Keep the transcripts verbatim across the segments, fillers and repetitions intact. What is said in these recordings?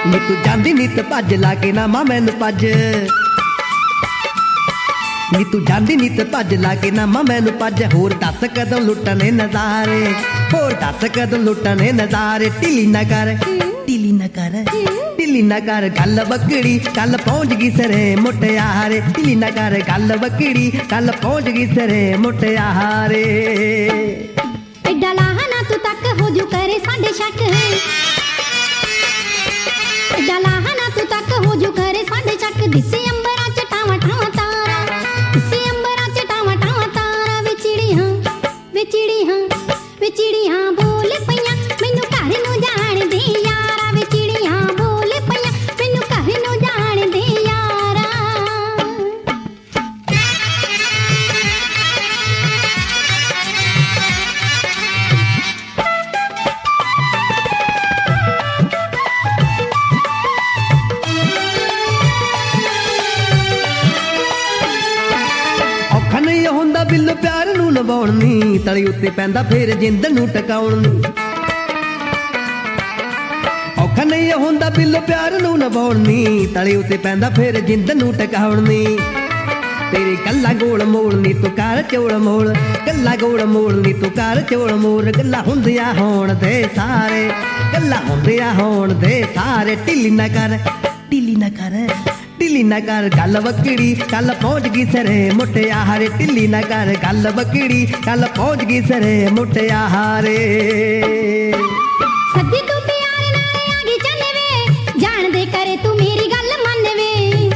नी तू जांदी नीत भज लाके ना मां मैनू भज नी तू जांदी नीत भज लाके ना मां मैनू भज होर दस कदों लुटने नज़ारे होर दस कदों लुटने नज़ारे ढिली ना कर ढिली ना कर ढिली ना कर गल बकड़ी कल पहुंच गई सरे मुटियारे ढिली ना कर गल बकड़ी कल पहुंच गई सरे मुटियारे एडा लाहना तू तक हो जू करे साढ़े शक एडा लाहना तू तक हो जू करे साढ़े शक दिसे अंबरा च टावा टावा तारा दिसे अंबरा च टावा टावा तारा वे चिड़ियां वे चिड़ियां वे चिड़ियां बोल पईयां मैनू घर नू जाण दे यारा वे चिड़ियां बोल पईयां मैनू घर नू जाण दे यारा हुंदा बिल प्यार नू निभाउण नी तली उत्ते पैंदा फिर जिंद नू टकाउण नी औखा नहीं हुंदा बिल प्यार नू निभाउण नी तली उत्ते पैंदा फिर जिंद नू टकाउण नी तेरी गल्लां गोल मोल नी तू कर चोल मोल गल्लां गोल मोल नी तू कर चोल मोल गल्लां हुंदियां होण दे सारे गल्लां हुंदियां होण दे सारे ढिली ना कर ढिली ना कर ढिली ना कर गल बकड़ी कल पहुंच गई सरे मुटियारे ढिली ना कर गल बकड़ी कल पहुंच गई सरे मुटियारे सद्दी तू प्यार नाल आ गई चल वे जान दे करे तू मेरी गल मन वे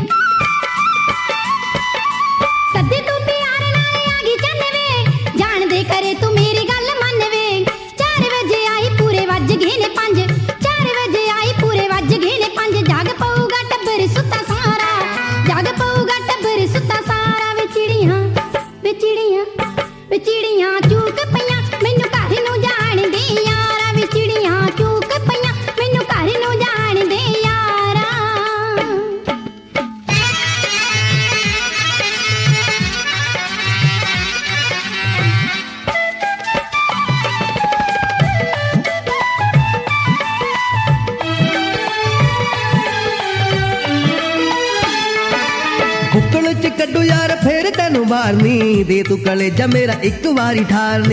सद्दी तू प्यार नाल आ गई चल वे जान दे करे तू मेरी गल मन वे चार बजे आई पूरे वज गए ने पंज चार बजे आई पूरे वज गए ने पंज जाग पऊगा टब्बर सुता सारा जाग पऊगा टब्बर सुता सारा वे चिड़ियां वे चिड़ियां वे चिड़ियां चूक पईयां मैनू घर नू जाण दे यारा वे चिड़ियां चूक पईयां मैनू घर नू जाण दे यारा बुक्कल च कड्डू यार फिर तेनू मारनी दे तू कलेजा मेरा एक वारी ठारनी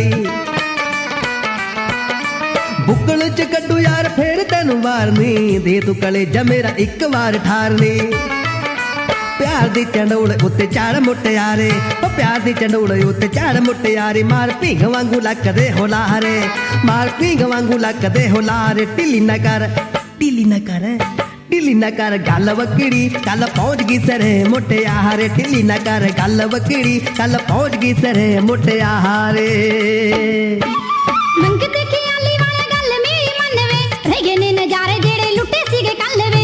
बुक्कल च कड्डू यार फिर तेनू मारनी दे तू कलेजा मेरा एक वार ठारनी प्यार दी चंडोल उत्ते चार मुटियारे ओ प्यार दी चंडोल उत्ते चार मुटियारे मार भींग वांगू लकदे होलारे मार भींग वांगू लकदे होलारे ढिली ना कर ढिली ना कर ढिली ना कर गल बकड़ी कल पहुंच गई सरे मुटियारे ढिली ना कर गल बकड़ी कल पहुंच गई सरे मुटियारे मंगते ख्याली वाला गल मेरी मन वे रह गए ने नजारे जेड़े लुटे सीगे कल वे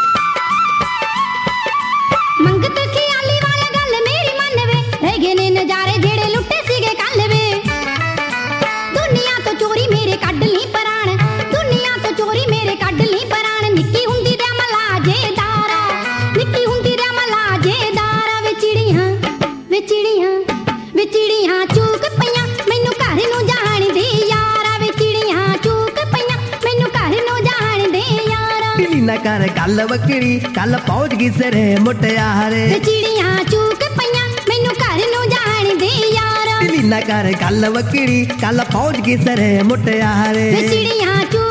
मंगते ख्याली वाला गल मेरी मन वे रह गए ने नजारे जेड़े लुटे सीगे कल वे दुनिया तो चोरी मेरे कड ली पराण दुनिया तो चोरी मेरे कड ली पराण निक्की हुंदी दे मलाजेदारा निक्की हुंदी दे मलाजेदारा वे चिड़ियां वे चिड़ियां वे चिड़ियां चूक पईयां मैनू घर नू जाण दे यारा वे चिड़ियां चूक पईयां मैनू घर नू जाण दे यारा ढिली ना कर गल बकड़ी कल पहुंच गई सरे मुटियारे वे चिड़ियां चूक पईयां मैनू घर नू जाण दे यारा ढिली ना कर गल बकड़ी कल पहुंच गई सरे मुटियारे वे चिड़ियां चूक